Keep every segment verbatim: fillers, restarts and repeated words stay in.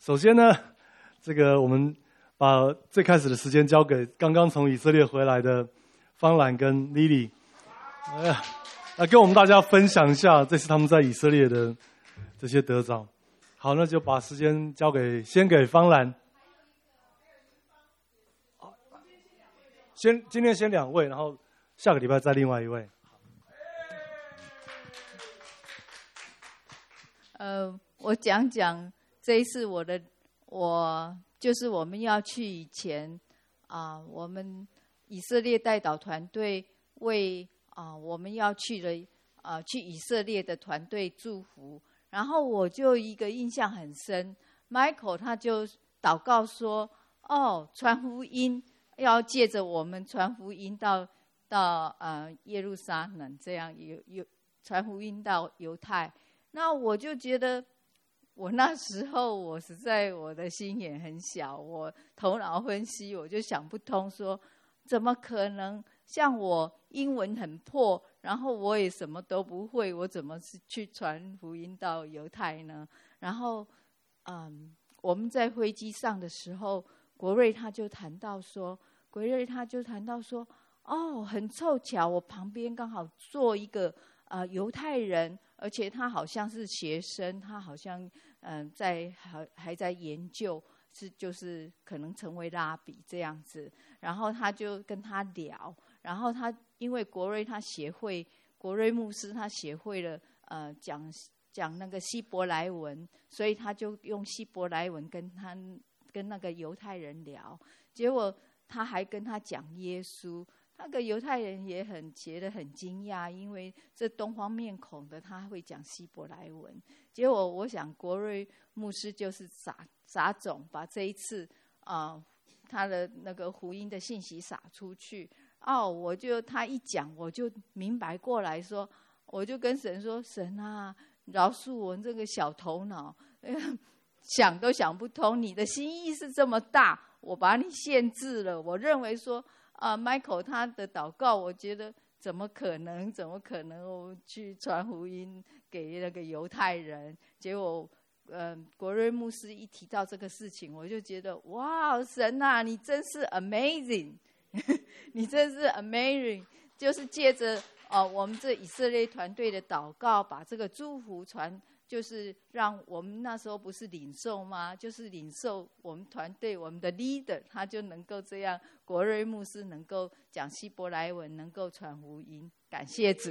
首先呢，这个我们把最开始的时间交给刚刚从以色列回来的方兰跟 Lily， 呃，来跟我们大家分享一下这次他们在以色列的这些得着。好，那就把时间交给先给方兰。先今天先两位，然后下个礼拜再另外一位。 呃，我讲讲这一次我的，我就是我们要去以前啊、呃，我们以色列代祷团队为啊、呃、我们要去的啊、呃、去以色列的团队祝福，然后我就一个印象很深 ，Michael 他就祷告说，哦，传福音。要借着我们传福音到到呃耶路撒冷，这样有有传福音到犹太。那我就觉得，我那时候我实在我的心也很小，我头脑分析我就想不通说，说怎么可能？像我英文很破，然后我也什么都不会，我怎么是去传福音到犹太呢？然后，嗯，我们在飞机上的时候。国瑞他就谈到说，国瑞他就谈到说，哦，很凑巧，我旁边刚好坐一个呃犹太人，而且他好像是学生，他好像嗯、呃、在还还在研究，是就是可能成为拉比这样子。然后他就跟他聊，然后他因为国瑞他协会，国瑞牧师他协会了呃讲讲那个希伯来文，所以他就用希伯来文跟他。跟那个犹太人聊，结果他还跟他讲耶稣，那个犹太人也很觉得很惊讶，因为这东方面孔的他会讲希伯来文。结果我想国瑞牧师就是撒撒种，把这一次啊、呃、他的那个福音的信息撒出去。哦，我就他一讲我就明白过来说，我就跟神说，神啊，饶恕我这个小头脑。想都想不通，你的心意是这么大，我把你限制了。我认为说，啊、呃、，Michael 他的祷告，我觉得怎么可能？怎么可能我去传福音给那个犹太人？结果，嗯、呃，国瑞牧师一提到这个事情，我就觉得，哇，神啊，你真是 amazing， 你真是 amazing， 就是借着哦、呃，我们这以色列团队的祷告，把这个祝福传。就是让我们那时候不是领受吗？就是领受我们团队我们的 leader， 他就能够这样，国瑞牧师能够讲希伯来文，能够传福音，感谢主。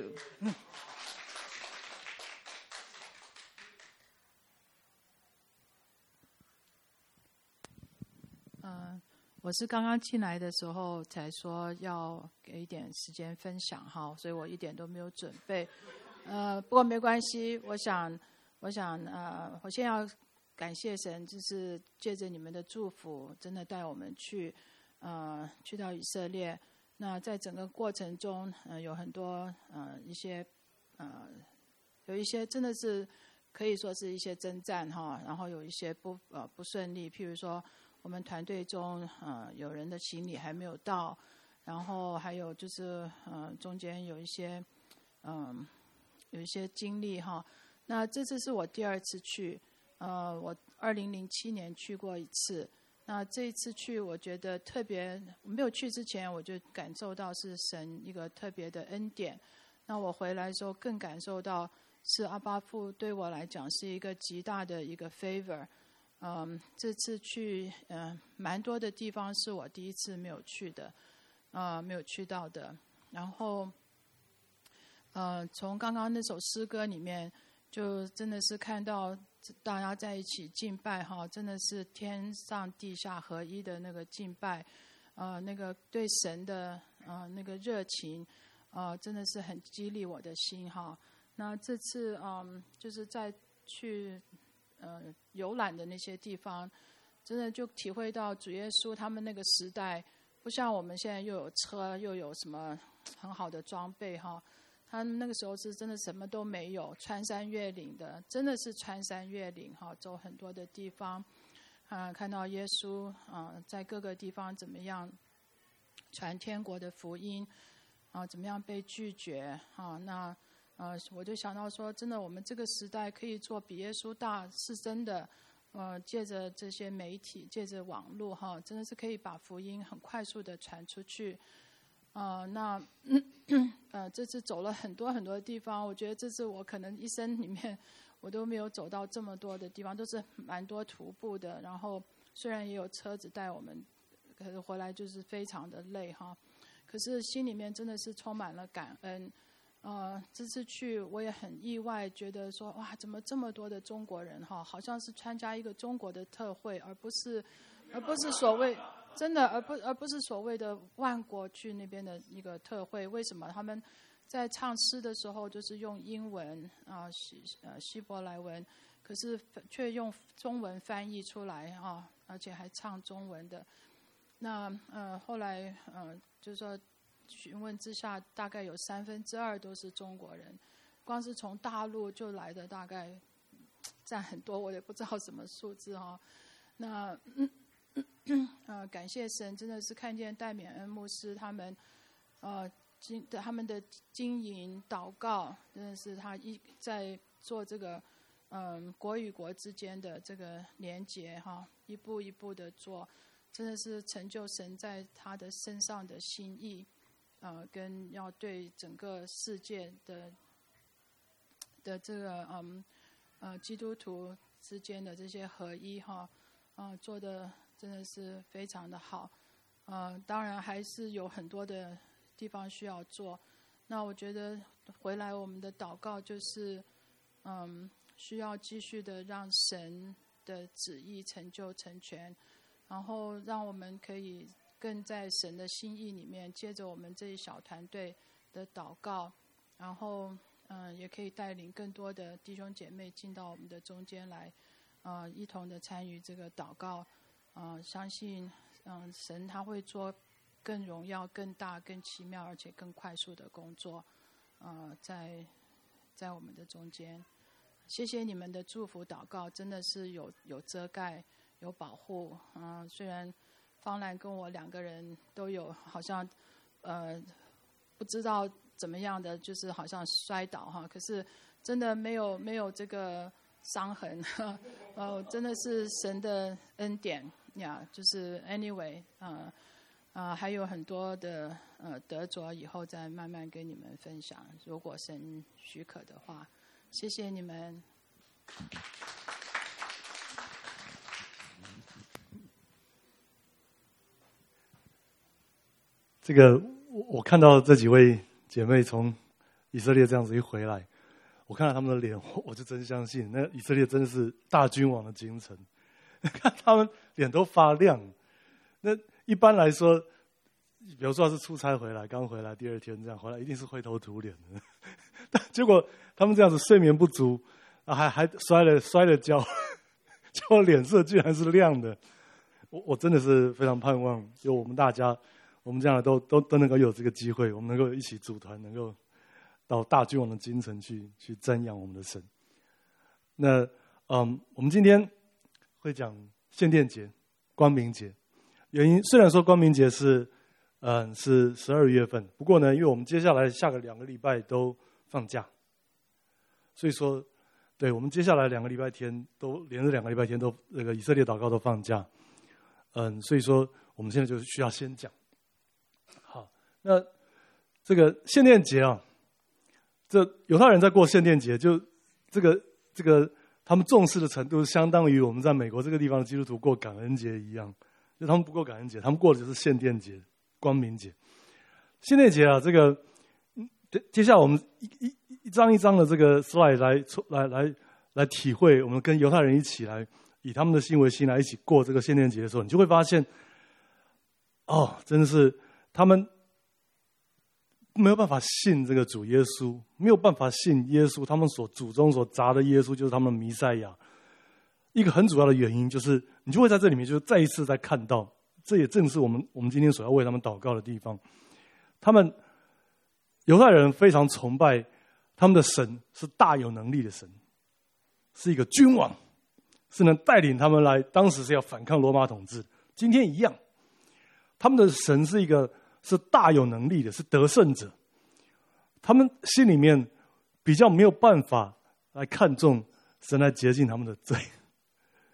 嗯，我是刚刚进来的时候才说要给一点时间分享哈，所以我一点都没有准备。呃，不过没关系，我想。我想，呃，我先要感谢神，就是借着你们的祝福，真的带我们去，呃，去到以色列。那在整个过程中，呃，有很多呃一些，呃，有一些真的是可以说是一些征战哈，然后有一些不呃不顺利，譬如说我们团队中呃有人的行李还没有到，然后还有就是呃中间有一些嗯、呃、有一些经历哈。那这次是我第二次去，呃，我二零零七年去过一次。那这一次去，我觉得特别没有去之前，我就感受到是神一个特别的恩典。那我回来的时候更感受到是阿爸父对我来讲是一个极大的一个 favor。嗯，这次去，嗯、呃，蛮多的地方是我第一次没有去的，啊、呃，没有去到的。然后，呃，从刚刚那首诗歌里面。就真的是看到大家在一起敬拜哈，真的是天上地下合一的那个敬拜，呃，那个对神的呃那个热情，呃，真的是很激励我的心哈。那这次嗯，就是在去呃游览的那些地方，真的就体会到主耶稣他们那个时代，不像我们现在又有车又有什么很好的装备哈。他们那个时候是真的什么都没有，穿山越岭的，真的是穿山越岭哈，走很多的地方，啊，看到耶稣啊，在各个地方怎么样传天国的福音，啊，怎么样被拒绝啊？那呃，我就想到说，真的，我们这个时代可以做比耶稣大，是真的。 呃，借着这些媒体，借着网络哈，真的是可以把福音很快速的传出去。呃，那呃，这次走了很多很多的地方，我觉得这次我可能一生里面我都没有走到这么多的地方，都是蛮多徒步的。然后虽然也有车子带我们，可是回来就是非常的累哈。可是心里面真的是充满了感恩。呃，这次去我也很意外，觉得说哇，怎么这么多的中国人哈，好像是参加一个中国的特会，而不是，而不是所谓真的，而不而不是所谓的万国去那边的一个特会。为什么他们在唱诗的时候就是用英文啊希呃希伯来文，可是却用中文翻译出来啊，而且还唱中文的。那呃后来呃就是说。询问之下，大概有三分之二都是中国人，光是从大陆就来的大概占很多，我也不知道什么数字哈。那嗯呃，感谢神，真的是看见戴冕恩牧师他们呃经他们的经营祷告，真的是他一在做这个嗯、呃、国与国之间的这个连结哈，一步一步的做，真的是成就神在他的身上的心意。呃，跟要对整个世界的的这个嗯呃基督徒之间的这些合一哈，呃做的真的是非常的好。呃，当然还是有很多的地方需要做。那我觉得回来我们的祷告就是嗯需要继续的让神的旨意成就成全，然后让我们可以。更在神的心意里面，借着我们这一小团队的祷告，然后嗯，也可以带领更多的弟兄姐妹进到我们的中间来，呃，一同的参与这个祷告，呃，相信嗯，神他会做更荣耀、更大、更奇妙，而且更快速的工作，呃，在在我们的中间。谢谢你们的祝福祷告，真的是有有遮盖、有保护，嗯、呃，虽然。方兰跟我两个人都有好像，呃，不知道怎么样的，就是好像摔倒哈。可是真的没有没有这个伤痕，呃，真的是神的恩典呀。就是 anyway， 呃，呃，还有很多的呃得着，以后再慢慢跟你们分享。如果神许可的话，谢谢你们。 这个我看到这几位姐妹从以色列这样子一回来，我看到他们的脸，我就真相信那以色列真的是大君王的京城，看他们脸都发亮。那一般来说，比如说是出差回来，刚回来第二天这样回来，一定是灰头土脸的。但结果他们这样子睡眠不足，啊、还还摔了摔了跤，结果脸色居然是亮的。我我真的是非常盼望，就我们大家。我们这样都都都能够有这个机会，我们能够一起组团，能够到大君王的京城去去瞻仰我们的神。那嗯，我们今天会讲献殿节、光明节。原因虽然说光明节是嗯是十二月份，不过呢，因为我们接下来下个两个礼拜都放假，所以说，对我们接下来两个礼拜天都连着两个礼拜天都那个以色列祷告都放假。嗯，所以说我们现在就需要先讲。好，那这个献殿节啊，这犹太人在过献殿节，就这个这个他们重视的程度，相当于我们在美国这个地方的基督徒过感恩节一样。就他们不过感恩节，他们过的就是献殿节、光明节。献殿节啊，这个接下来我们一一一张一张的这个 slide 来来来来体会，我们跟犹太人一起来以他们的心为心来一起过这个献殿节的时候，你就会发现，哦，真的是。他们没有办法信这个主耶稣，没有办法信耶稣，他们所祖宗所砸的耶稣就是他们的弥赛亚。一个很主要的原因就是，你就会在这里面就再一次再看到，这也正是我们我们今天所要为他们祷告的地方。他们犹太人非常崇拜他们的神是大有能力的神，是一个君王，是能带领他们来，当时是要反抗罗马统治，今天一样。他们的神是一个是大有能力的，是得胜者。他们心里面比较没有办法来看重神来洁净他们的罪。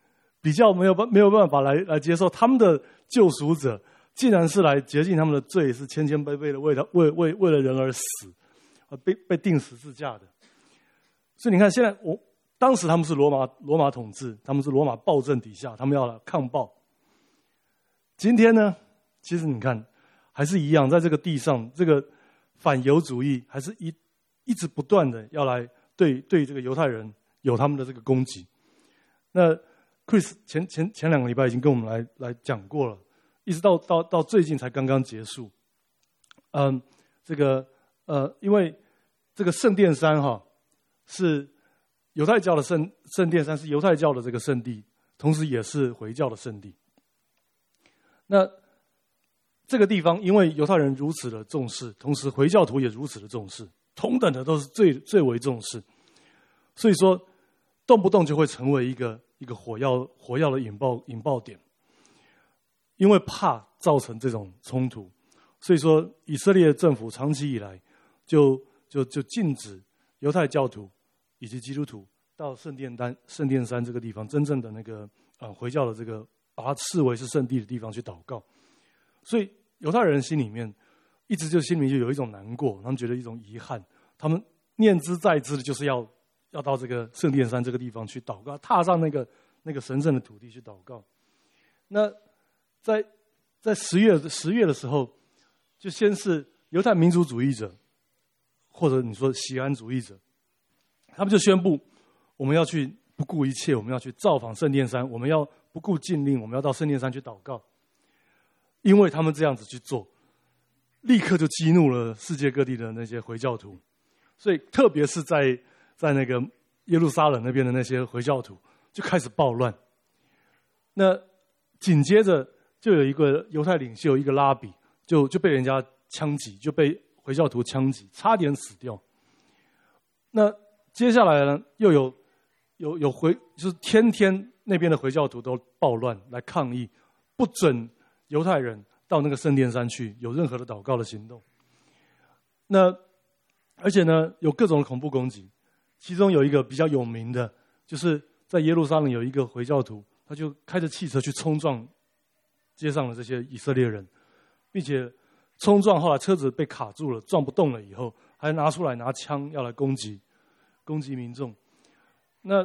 比较没有办没有办法来来接受他们的救赎者，竟然是来洁净他们的罪，是千千倍倍的为他为为为了人而死，而被被钉十字架的。所以你看，现在我当时他们是罗马罗马统治，他们是罗马暴政底下，他们要来抗暴。今天呢，其实你看还是一样，在这个地上，这个反犹主义还是一一直不断的要来对对这个犹太人有他们的这个攻击。那 Chris 前前前两个礼拜已经跟我们来来讲过了，一直到到到最近才刚刚结束。嗯，这个呃，因为这个圣殿山哈是犹太教的圣圣殿山，是犹太教的这个圣地，同时也是回教的圣地。那这个地方因为犹太人如此的重视，同时回教徒也如此的重视，同等的都是最最为重视，所以说动不动就会成为一个一个火药火药的引爆引爆点。因为怕造成这种冲突，所以说以色列政府长期以来就就就禁止犹太教徒以及基督徒到圣殿山圣殿山这个地方，真正的那个呃回教的这个把它视为是圣地的地方去祷告。所以犹太人心里面一直就心里就有一种难过，他们觉得一种遗憾，他们念之在之的就是要要到这个圣殿山这个地方去祷告，踏上那个那个神圣的土地去祷告。那在在十月十月的时候，就先是犹太民族主义者，或者你说锡安主义者，他们就宣布我们要去不顾一切，我们要去造访圣殿山，我们要不顾禁令，我们要到圣殿山去祷告。因为他们这样子去做，立刻就激怒了世界各地的那些回教徒，所以特别是在在那个耶路撒冷那边的那些回教徒就开始暴乱。那紧接着就有一个犹太领袖，一个拉比，就就被人家枪击，就被回教徒枪击，差点死掉。那接下来呢，又有有有回，就是天天那边的回教徒都暴乱来抗议，不准犹太人到那个圣殿山去有任何的祷告的行动。那而且呢，有各种的恐怖攻击，其中有一个比较有名的，就是在耶路撒冷有一个回教徒，他就开着汽车去冲撞街上的这些以色列人，并且冲撞后来车子被卡住了，撞不动了以后，还拿出来拿枪要来攻击攻击民众。那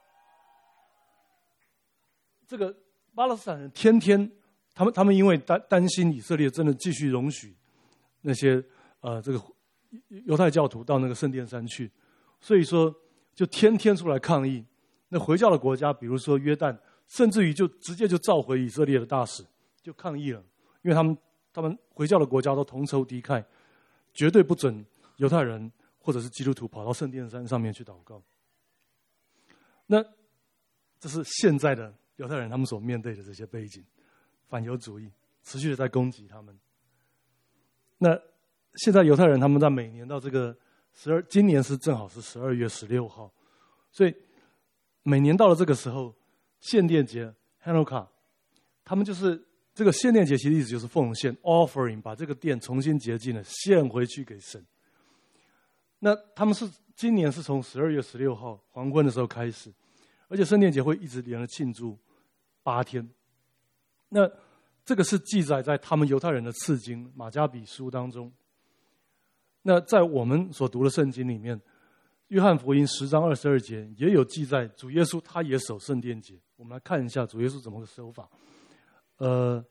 这个巴勒斯坦人天天他们他们因为担担心以色列真的继续容许那些呃这个犹太教徒到那个圣殿山去，所以说就天天出来抗议。那回教的国家，比如说约旦，甚至于就直接就召回以色列的大使，就抗议了，因为他们他们回教的国家都同仇敌忾，绝对不准犹太人或者是基督徒跑到圣殿山上面去祷告。那这是现在的犹太人他们所面对的这些背景，反犹主义持续的在攻击他们。那现在犹太人他们在每年到这个十二，今年是正好是十二月十六号，所以每年到了这个时候，献殿节 Hanukkah， 他们就是这个献殿节，其实意思就是奉献 offering， 把这个殿重新洁净了，献回去给神。那他们是今年是从十二月十六号黄昏的时候开始，而且圣殿节会一直连着庆祝八天。那这个是记载在他们犹太人的次经马加比书当中。那在我们所读的圣经里面，约翰福音十章二十二节也有记载，主耶稣他也守圣殿节。我们来看一下主耶稣怎么个守法。呃，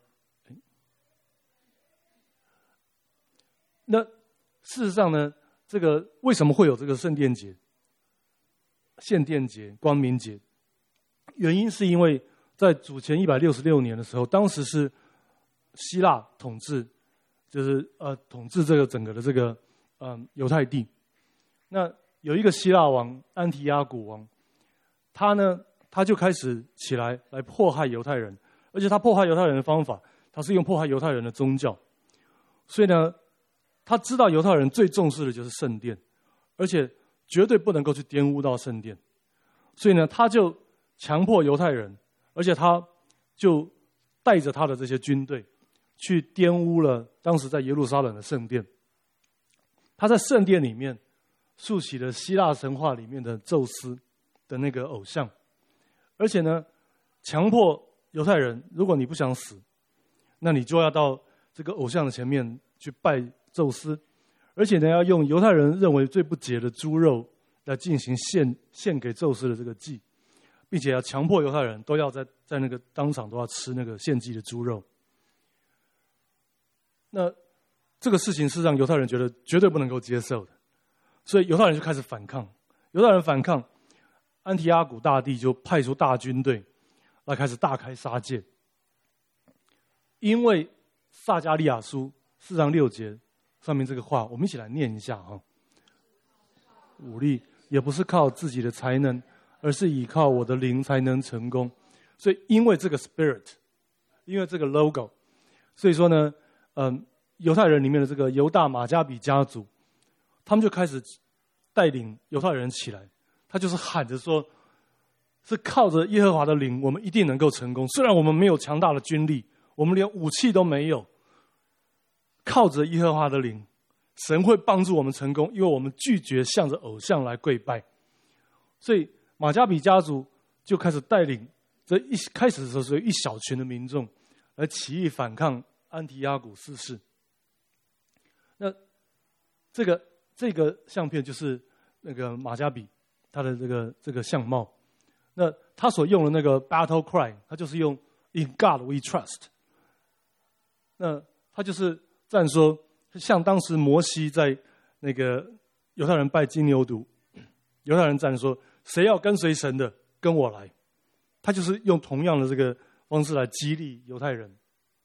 那事实上呢，这个为什么会有这个圣殿节、献殿节、光明节？原因是因为在主前一百六十六年的时候，当时是希腊统治，就是呃统治这个整个的这个嗯、呃、犹太地。那有一个希腊王安提阿古王，他呢他就开始起来来迫害犹太人，而且他迫害犹太人的方法，他是用迫害犹太人的宗教。所以呢，他知道犹太人最重视的就是圣殿，而且绝对不能够去玷污到圣殿。所以呢，他就强迫犹太人，而且他就带着他的这些军队去玷污了当时在耶路撒冷的圣殿。他在圣殿里面竖起了希腊神话里面的宙斯的那个偶像，而且呢， 强迫犹太人，如果你不想死，那你就要到这个偶像的前面去拜宙斯，而且呢，要用犹太人认为最不洁的猪肉来进行献献给宙斯的这个祭，并且要强迫犹太人都要在在那个当场都要吃那个献祭的猪肉。那这个事情是让犹太人觉得绝对不能够接受的，所以犹太人就开始反抗。犹太人反抗，安提阿古大帝就派出大军队来开始大开杀戒。因为撒迦利亚书四章六节上面这个话，我们一起来念一下哈。武力也不是靠自己的才能，而是依靠我的灵才能成功。所以因为这个 spirit， 因为这个 logo， 所以说呢，嗯，犹太人里面的这个犹大马加比家族，他们就开始带领犹太人起来，他就是喊着说，是靠着耶和华的灵，我们一定能够成功。虽然我们没有强大的军力，我们连武器都没有，靠着耶和华的灵，神会帮助我们成功，因为我们拒绝向着偶像来跪拜。所以马加比家族就开始带领，这一开始的时候是一小群的民众来起义反抗安提阿古四世。那这个这个相片就是那个马加比他的这个这个相貌。那他所用的那个 battle cry， 他就是用 In God we trust。那他就是赞说，像当时摩西在那个犹太人拜金牛犊，犹太人赞说，谁要跟随神的，跟我来。他就是用同样的这个方式来激励犹太人。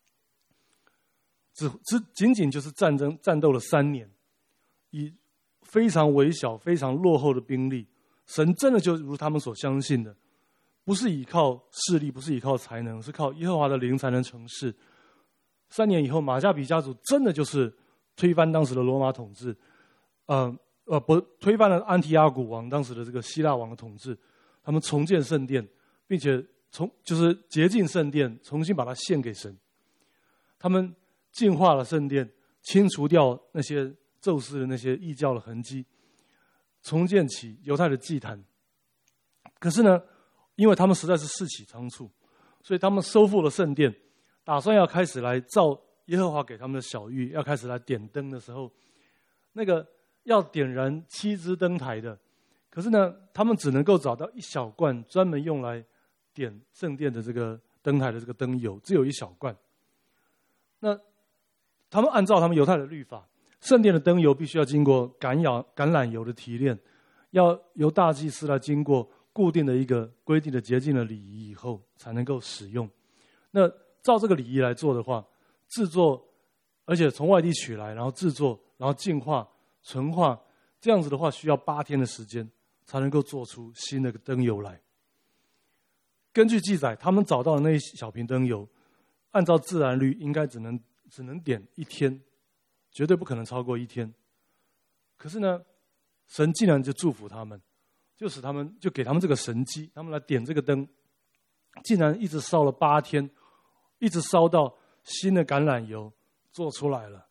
只只仅仅就是战争战斗了三年，以非常微小、非常落后的兵力，神真的就如他们所相信的，不是依靠势力，不是依靠才能，是靠耶和华的灵才能成事。三年以后，马加比家族真的就是推翻当时的罗马统治，呃呃，不推翻了安提阿古王当时的这个希腊王的统治，他们重建圣殿，并且从就是洁净圣殿，重新把它献给神。他们净化了圣殿，清除掉那些宙斯的那些异教的痕迹，重建起犹太的祭坛。可是呢，因为他们实在是事起仓促，所以他们收复了圣殿，打算要开始来造耶和华给他们的小玉，要开始来点灯的时候，那个要点燃七支灯台的，可是呢，他们只能够找到一小罐专门用来点圣殿的这个灯台的这个灯油，只有一小罐。那他们按照他们犹太的律法，圣殿的灯油必须要经过橄榄橄榄油的提炼，要由大祭司来经过固定的一个规定的洁净的礼仪以后才能够使用。那照这个礼仪来做的话，制作，而且从外地取来，然后制作，然后净化、纯化，这样子的话需要八天的时间才能够做出新的灯油来。根据记载，他们找到的那一小瓶灯油，按照自然律应该只能只能点一天，绝对不可能超过一天。可是呢，神竟然就祝福他们，就使他们就给他们这个神机，他们来点这个灯，竟然一直烧了八天，一直烧到新的橄榄油做出来了，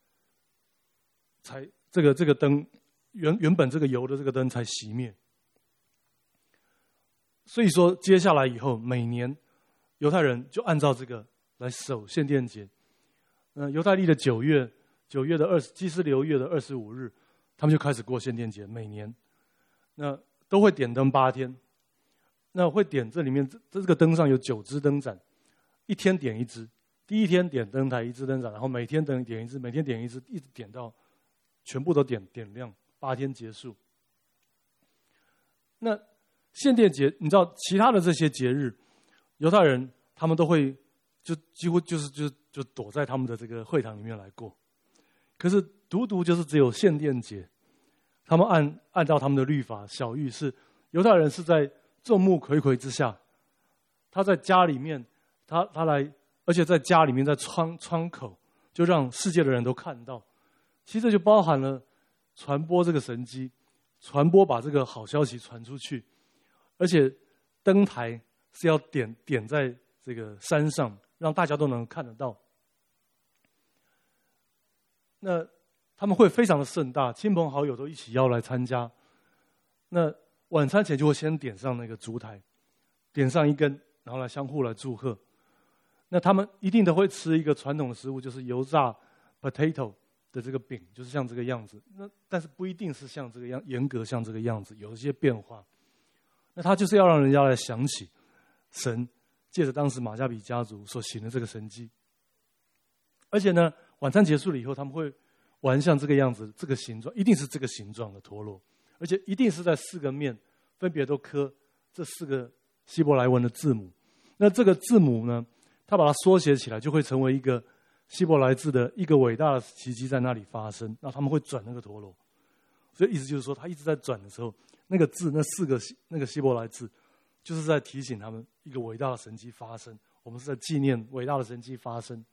才这个这个灯原原本这个油的这个灯才熄灭。所以说，接下来以后，每年犹太人就按照这个来守献殿节。呃，犹太历的九月，九月的二十，基斯流月的二十五日，他们就开始过献殿节，每年，那都会点灯八天。那会点这里面这这个灯上有九支灯盏，一天点一支。第一天点灯台一支灯盏，然后每天灯点一支，每天点一支，一直点到全部都点点亮，八天结束。那献殿节，你知道其他的这些节日，犹太人他们都会就几乎就是就就躲在他们的这个会堂里面来过。可是独独就是只有献殿节，他们按按照他们的律法，小玉是犹太人是在众目睽睽之下，他在家里面，他他来，而且在家里面在窗窗口，就让世界的人都看到。其实这就包含了传播这个神迹，传播把这个好消息传出去。而且灯台是要点点在这个山上，让大家都能看得到。那他们会非常的盛大，亲朋好友都一起要来参加。那晚餐前就会先点上那个烛台，点上一根然后来相互来祝贺。那他们一定都会吃一个传统的食物，就是油炸 potato 的这个饼，就是像这个样子。那但是不一定是像这个样严格像这个样子，有一些变化。那他就是要让人家来想起神借着当时马加比家族所行的这个神迹。而且呢，晚餐结束了以后，他们会玩像这个样子，这个形状一定是这个形状的陀螺，而且一定是在四个面分别都刻这四个希伯来文的字母。那这个字母呢，他把它缩写起来，就会成为一个希伯来字的一个伟大的奇迹在那里发生。那他们会转那个陀螺，所以意思就是说，他一直在转的时候，那个字那四个那个希伯来字，就是在提醒他们一个伟大的神迹发生。我们是在纪念伟大的神迹发生。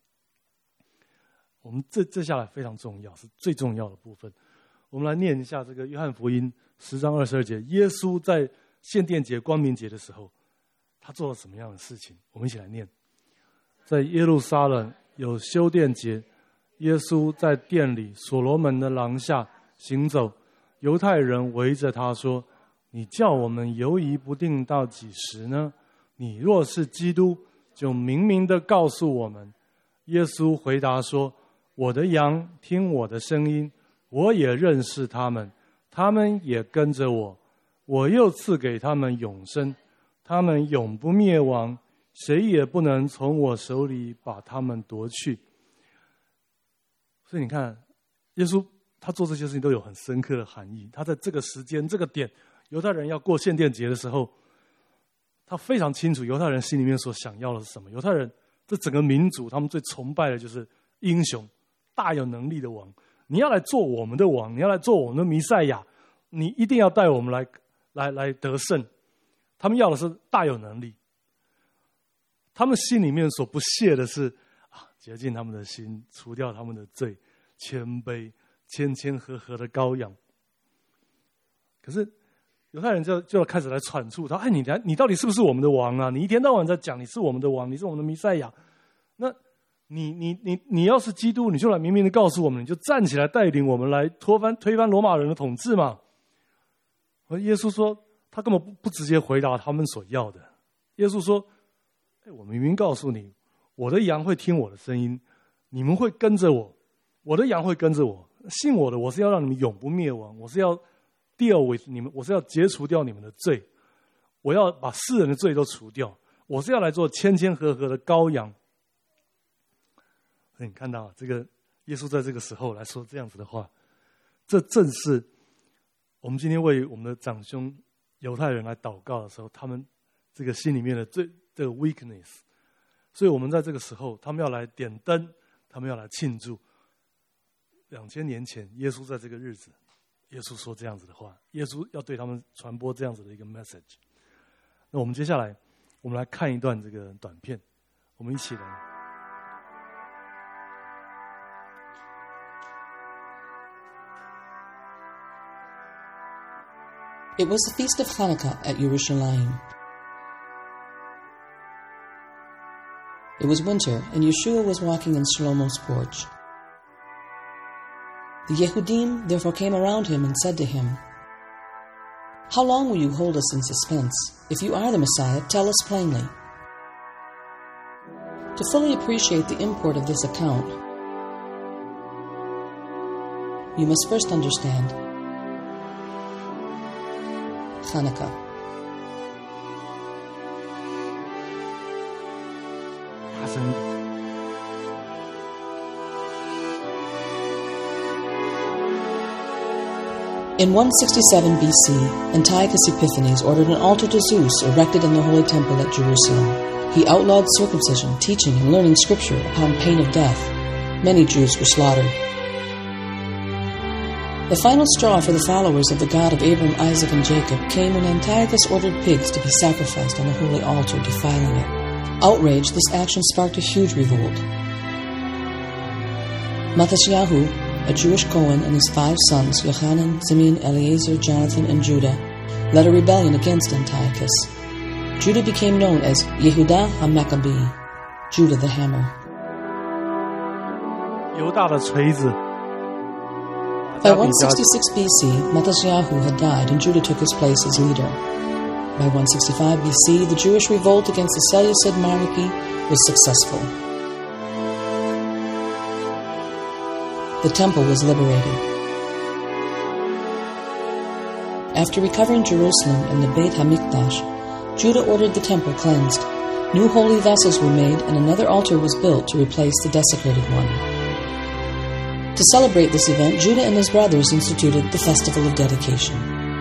我们这这下来非常重要，是最重要的部分。我们来念一下这个约翰福音十章二十二节，耶稣在献殿节、光明节的时候，他做了什么样的事情？我们一起来念。在耶路撒冷有修殿节，耶稣在殿里所罗门的廊下行走，犹太人围着他说：“你叫我们犹疑不定到几时呢？你若是基督，就明明的告诉我们。”耶稣回答说：“我的羊听我的声音，我也认识他们，他们也跟着我。我又赐给他们永生，他们永不灭亡，谁也不能从我手里把他们夺去。”所以你看，耶稣他做这些事情都有很深刻的含义。他在这个时间、这个点，犹太人要过献殿节的时候，他非常清楚犹太人心里面所想要的是什么。犹太人这整个民族，他们最崇拜的就是英雄，大有能力的王。你要来做我们的王，你要来做我们的弥赛亚，你一定要带我们来来来得胜。他们要的是大有能力。他们心里面所不屑的是啊，洁净他们的心，除掉他们的罪，谦卑、谦谦和和的羔羊。可是犹太人就就要开始来阐述他，哎，你你到底是不是我们的王啊？你一天到晚在讲你是我们的王，你是我们的弥赛亚。那你你你你要是基督，你就来明明的告诉我们，你就站起来带领我们来推翻推翻罗马人的统治嘛。而耶稣说，他根本不不直接回答他们所要的。耶稣说，哎，我明明告诉你，我的羊会听我的声音，你们会跟着我，我的羊会跟着我，信我的，我是要让你们永不灭亡，我是要deal with你们，我是要解除掉你们的罪，我要把世人的罪都除掉，我是要来做谦谦和和的羔羊。你看到这个耶稣在这个时候来说这样子的话，这正是我们今天为我们的长兄犹太人来祷告的时候，他们这个心里面的最这个 weakness。所以我们在这个时候，他们要来点灯，他们要来庆祝。两千年前，耶稣在这个日子，耶稣说这样子的话，耶稣要对他们传播这样子的一个 message。那我们接下来，我们来看一段这个短片，我们一起来。 It was the feast of Hanukkah at Yerushalayim. It was winter, and Yeshua was walking in Shlomo's porch. The Yehudim therefore came around him and said to him, "How long will you hold us in suspense? If you are the Messiah, tell us plainly." To fully appreciate the import of this account, you must first understand Hanukkah. In one sixty-seven B C, Antiochus Epiphanes ordered an altar to Zeus erected in the Holy Temple at Jerusalem. He outlawed circumcision, teaching and learning scripture upon pain of death. Many Jews were slaughtered. The final straw for the followers of the God of Abraham, Isaac, and Jacob came when Antiochus ordered pigs to be sacrificed on the holy altar, defiling it. Outraged, this action sparked a huge revolt. Matthasyahu, a Jewish Cohen, and his five sons, Yochanan, Simeon, Eleazar, Jonathan, and Judah, led a rebellion against Antiochus. Judah became known as Yehudah HaMaccabee, Judah the Hammer. 犹大的锤子。 By one sixty-six B C, Matthasyahu had died and Judah took his place as leader. By one sixty-five B C, the Jewish revolt against the Seleucid monarchy was successful. The temple was liberated. After recovering Jerusalem and the Beit HaMikdash, Judah ordered the temple cleansed. New holy vessels were made, and another altar was built to replace the desecrated one. To celebrate this event, Judah and his brothers instituted the Festival of Dedication.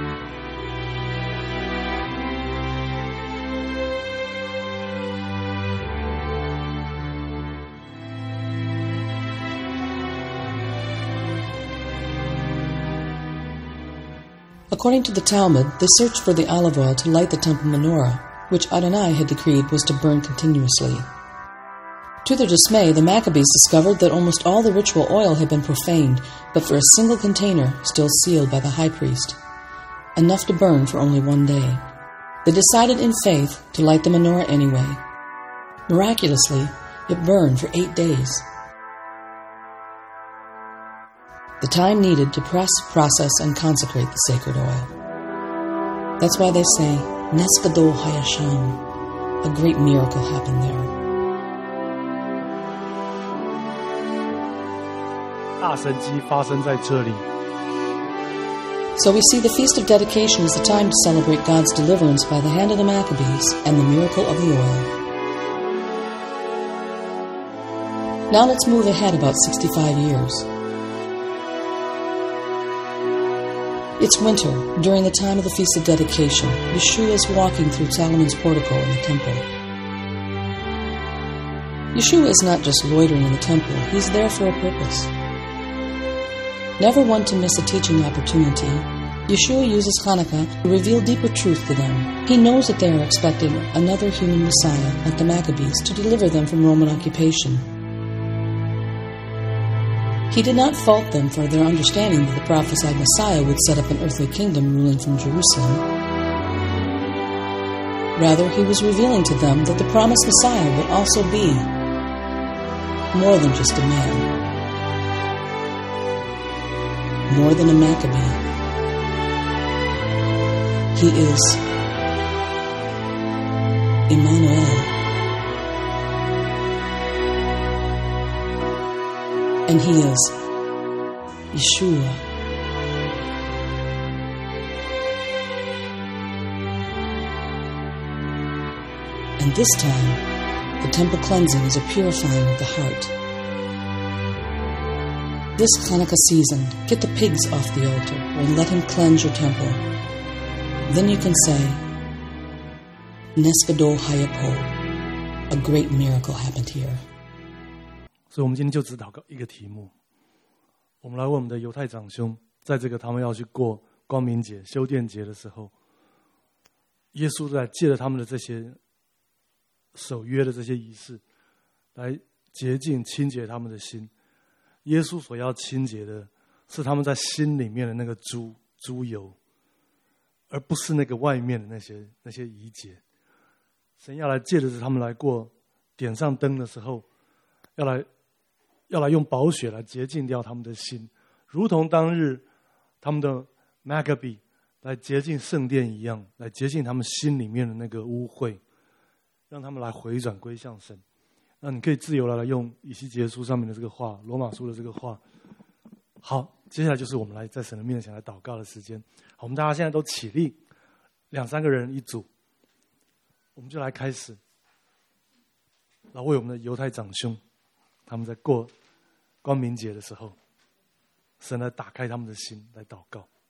According to the Talmud, they searched for the olive oil to light the temple menorah, which Adonai had decreed was to burn continuously. To their dismay, the Maccabees discovered that almost all the ritual oil had been profaned, but for a single container, still sealed by the high priest, enough to burn for only one day. They decided in faith to light the menorah anyway. Miraculously, it burned for eight days. The time needed to press, process, and consecrate the sacred oil. That's why they say, Nes Gadol Hayasham, a great miracle happened there. 大神迹发生在这里。 So we see the Feast of Dedication as a time to celebrate God's deliverance by the hand of the Maccabees and the miracle of the oil. Now let's move ahead about sixty-five years. It's winter, during the time of the Feast of Dedication. Yeshua is walking through Solomon's portico in the temple. Yeshua is not just loitering in the temple, he's there for a purpose. Never one to miss a teaching opportunity, Yeshua uses Hanukkah to reveal deeper truth to them. He knows that they are expecting another human Messiah, like the Maccabees, to deliver them from Roman occupation. He did not fault them for their understanding that the prophesied Messiah would set up an earthly kingdom ruling from Jerusalem. Rather, he was revealing to them that the promised Messiah would also be more than just a man, more than a Maccabee. He is Emmanuel. And he is Yeshua. And this time, the temple cleansing is a purifying of the heart. This Hanukkah season, get the pigs off the altar and let him cleanse your temple. Then you can say, Nes Gadol Hayapo, a great miracle happened here. 所以我们今天就只祷告一个题目，我们来问我们的犹太长兄，在这个他们要去过光明节、修殿节的时候，耶稣在借着他们的这些守约的这些仪式，来洁净、清洁他们的心。耶稣所要清洁的是他们在心里面的那个猪猪油，而不是那个外面的那些那些仪节。神要来借着他们来过点上灯的时候，要来。要来用宝血来洁净掉他们的心，如同当日他们的 Maccabee 来洁净圣殿一样，来洁净他们心里面的那个污秽，让他们来回转归向神。那你可以自由的来用以西结书上面的这个话，罗马书的这个话。好，接下来就是我们来在神的面前来祷告的时间。好，我们大家现在都起立，两三个人一组，我们就来开始，来为我们的犹太长兄，他们在过光明节的时候，神来打开他们的心来祷告。